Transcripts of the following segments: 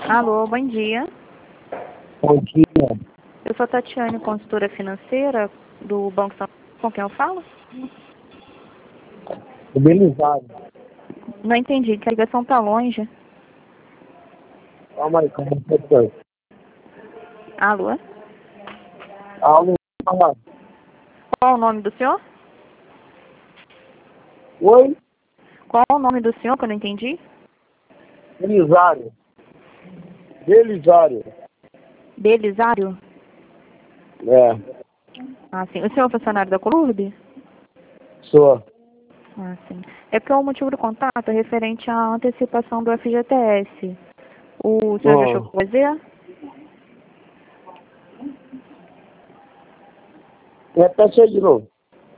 Alô, bom dia. Bom dia. Eu sou a Tatiane, consultora financeira do Banco São Paulo. Com quem eu falo? O Belisário. Não entendi, que a ligação tá longe. Calma aí, como você foi? Alô? Alô? Qual o nome do senhor? Oi? Qual o nome do senhor que eu não entendi? Belisário. Belisário. Belisário? É, Ah, sim. O senhor é funcionário da Colurb? sou. Ah, sim. É porque o motivo do contato é referente à antecipação do FGTS. O senhor já chegou a fazer? Repete aí de novo.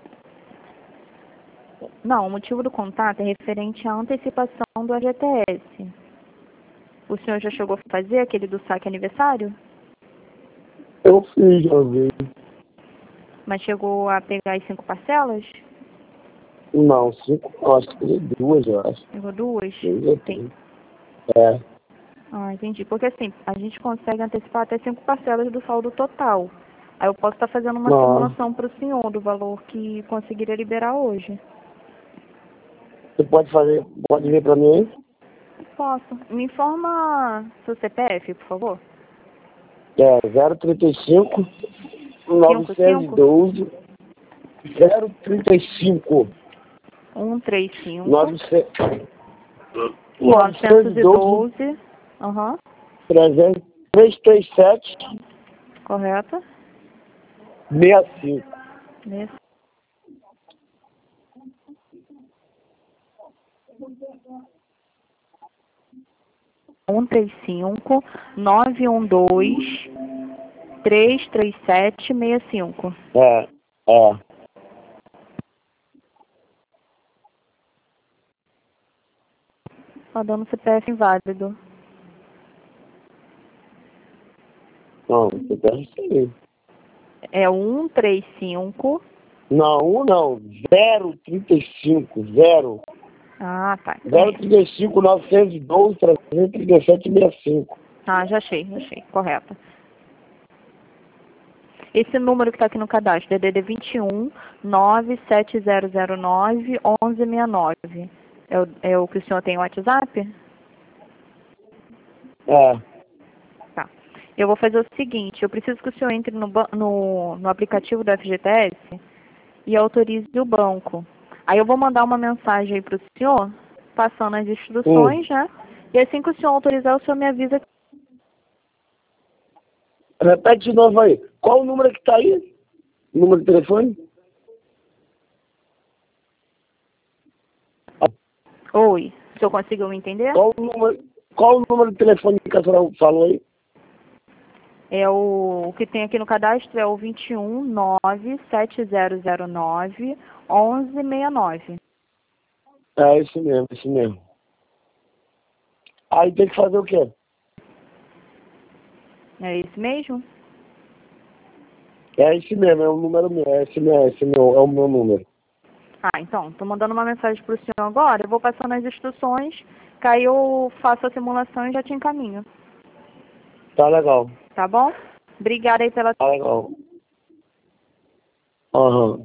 Não, o motivo do contato é referente à antecipação do FGTS. O senhor já chegou a fazer aquele do saque aniversário? Eu fiz, já vi. Mas chegou a pegar as 5 parcelas? Não, 5, acho que tem 2, eu acho. Pegou 2? 2 ou Tem. 3. É. Ah, entendi. Porque assim, a gente consegue antecipar até 5 parcelas do saldo total. Aí eu posso estar fazendo uma Não. simulação para o senhor do valor que conseguiria liberar hoje. Você pode ver pra mim aí? Posso. Me informa seu CPF, por favor. É 035 55 912 035 135 900 912 912. Aham. 337 Correto. 65. Nesse. 135 912 337 65. É. Tá dando CPF inválido. Não, você deve ser. É 135. Não, não. 035, 0. Ah, tá. Então é. 035, 912, 337, 65. Ah, já achei. Correto. Esse número que está aqui no cadastro, DDD 21 97009 1169. É o que o senhor tem no WhatsApp? É. Tá. Eu vou fazer o seguinte, eu preciso que o senhor entre no aplicativo do FGTS e autorize o banco. Aí eu vou mandar uma mensagem aí para o senhor, passando as instruções, né? E assim que o senhor autorizar, o senhor me avisa. Repete de novo aí. Qual o número que tá aí? O número de telefone? Oi, o senhor conseguiu me entender? Qual o número de telefone que a senhora falou aí? É o que tem aqui no cadastro é o 21 97009 1169. É esse mesmo, esse mesmo. Aí tem que fazer o quê? É esse mesmo? É esse mesmo, é o número meu, esse meu, é o meu número. Ah, então, estou mandando uma mensagem para o senhor agora, eu vou passando as instruções, que aí eu faço a simulação e já te encaminho. Tá legal. Tá bom? Obrigada aí pela... Tá legal. Aham.